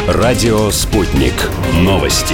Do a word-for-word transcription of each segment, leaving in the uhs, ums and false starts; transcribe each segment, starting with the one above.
Радио «Спутник». Новости.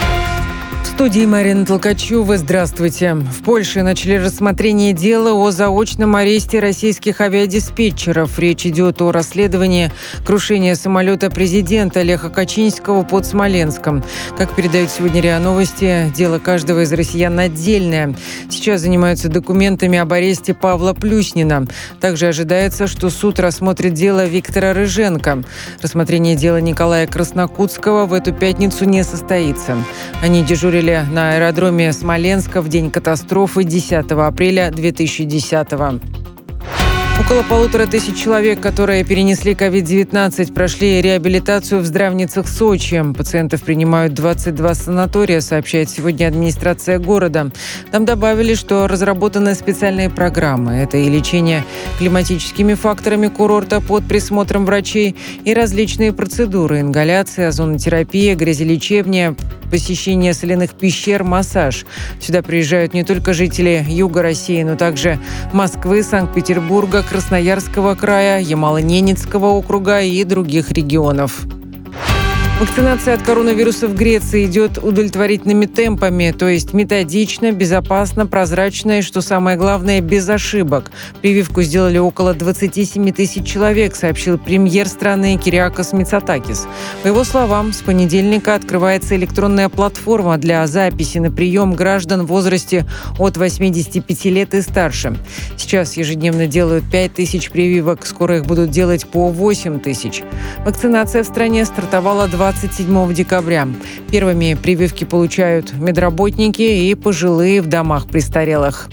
В студии Марина Толкачева. Здравствуйте. В Польше начали рассмотрение дела о заочном аресте российских авиадиспетчеров. Речь идет о расследовании крушения самолета президента Леха Качинского под Смоленском. Как передают сегодня РИА Новости, дело каждого из россиян отдельное. Сейчас занимаются документами об аресте Павла Плюснина. Также ожидается, что суд рассмотрит дело Виктора Рыженко. Рассмотрение дела Николая Краснокутского в эту пятницу не состоится. Они дежурили на аэродроме Смоленска в день катастрофы десятого апреля две тысячи десятого. Около полутора тысяч человек, которые перенесли ковид девятнадцать, прошли реабилитацию в здравницах Сочи. Пациентов принимают двадцать два санатория, сообщает сегодня администрация города. Там добавили, что разработаны специальные программы. Это и лечение климатическими факторами курорта под присмотром врачей, и различные процедуры: ингаляция, озонотерапия, грязелечебня, посещение соляных пещер, массаж. Сюда приезжают не только жители юга России, но также Москвы, Санкт-Петербурга, Красноярского края, Ямало-Ненецкого округа и других регионов. Вакцинация от коронавируса в Греции идет удовлетворительными темпами, то есть методично, безопасно, прозрачно и, что самое главное, без ошибок. Прививку сделали около двадцать семь тысяч человек, сообщил премьер страны Кириакос Мицотакис. По его словам, с понедельника открывается электронная платформа для записи на прием граждан в возрасте от восьмидесяти пяти лет и старше. Сейчас ежедневно делают пять тысяч прививок, скоро их будут делать по восемь тысяч. Вакцинация в стране стартовала двадцать седьмого декабря. Первыми прививки получают медработники и пожилые в домах престарелых.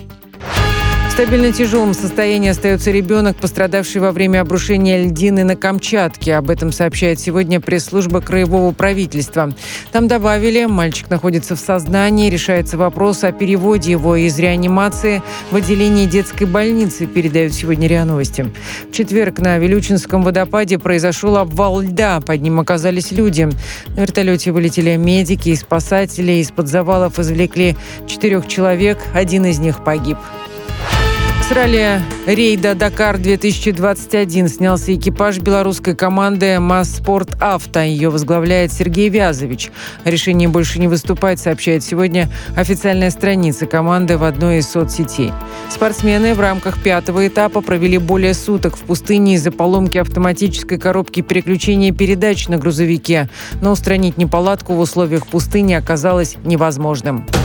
В стабильно тяжелом состоянии остается ребенок, пострадавший во время обрушения льдины на Камчатке. Об этом сообщает сегодня пресс-служба краевого правительства. Там добавили, мальчик находится в сознании, решается вопрос о переводе его из реанимации в отделение детской больницы, передают сегодня РИА Новости. В четверг на Вилючинском водопаде произошел обвал льда, под ним оказались люди. На вертолете вылетели медики и спасатели, из-под завалов извлекли четырех человек, один из них погиб. С ралли рейда «Дакар-две тысячи двадцать один» снялся экипаж белорусской команды «Масспорт Авто». Ее возглавляет Сергей Вязович. О решении больше не выступать сообщает сегодня официальная страница команды в одной из соцсетей. Спортсмены в рамках пятого этапа провели более суток в пустыне из-за поломки автоматической коробки переключения передач на грузовике. Но устранить неполадку в условиях пустыни оказалось невозможным.